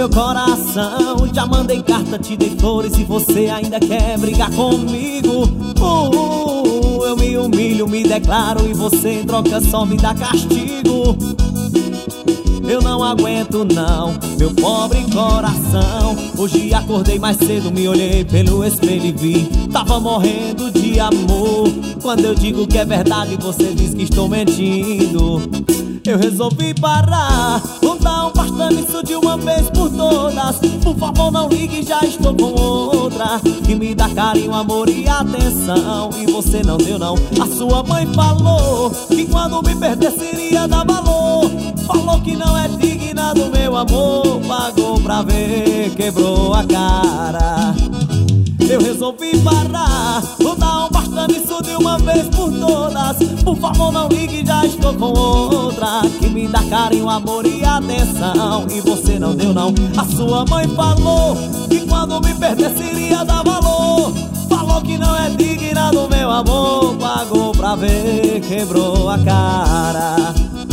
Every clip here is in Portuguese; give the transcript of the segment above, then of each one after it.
meu coração. Já mandei carta, te dei flores e você ainda quer brigar comigo. Eu me humilho, me declaro e você em troca só me dá castigo. Eu não aguento não, meu pobre coração. Hoje acordei mais cedo, me olhei pelo espelho e vi, tava morrendo de amor. Quando eu digo que é verdade, você diz que estou mentindo. Eu resolvi parar, vou dar um basta nisso de uma vez por todas. Por favor não ligue, já estou com outra que me dá carinho, amor e atenção. E você não deu não. A sua mãe falou que quando me perdesse iria dar valor. Falou que não é digna do meu amor. Pagou pra ver, quebrou a cara. Eu resolvi parar, vou dar um basta nisso de uma vez por todas. Por favor não ligue, já estou com outra que me dá carinho, amor e atenção. E você não deu não. A sua mãe falou que quando me perdesse iria dar valor. Falou que não é digna do meu amor. Pagou pra ver, quebrou a cara.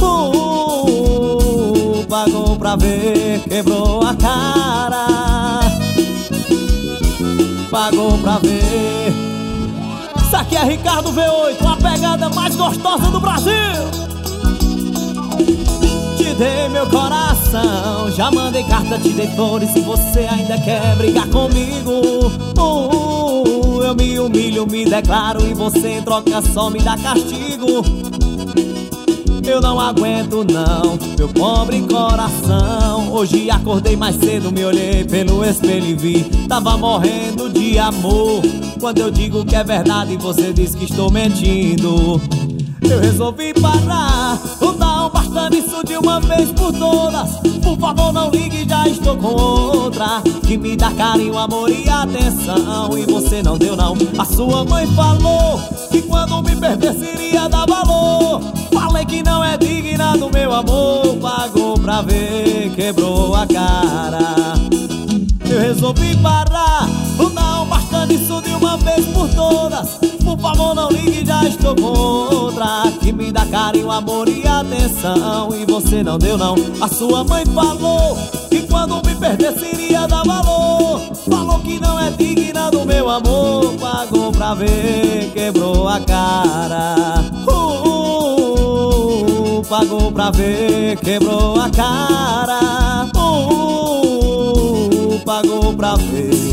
Pagou pra ver, quebrou a cara. Pagou pra ver. Isso aqui é Ricardo V8, a pegada mais gostosa do Brasil. Te dei meu coração, já mandei carta, te dei flores e você ainda quer brigar comigo. Eu me humilho, me declaro e você em troca só me dá castigo. Eu não aguento não, meu pobre coração. Hoje acordei mais cedo, me olhei pelo espelho e vi, tava morrendo de amor. Quando eu digo que é verdade, você diz que estou mentindo. Eu resolvi parar, vou dar um basta nisso de uma vez por todas. Por favor não ligue, já estou com outra que me dá carinho, amor e atenção. E você não deu não. A sua mãe falou que quando me perdesse iria dar valor. Falei que não é digna do meu amor. Pagou pra ver, quebrou a cara. Eu resolvi parar, vou dar um basta nisso de uma vez por todas. Por favor não ligue, já estou com outra que me dá carinho, amor e atenção. E você não deu não. A sua mãe falou que quando me perdesse iria dar valor. Falou que não é digna do meu amor. Pagou pra ver, quebrou a cara. Pagou pra ver, quebrou a cara. Pagou pra ver.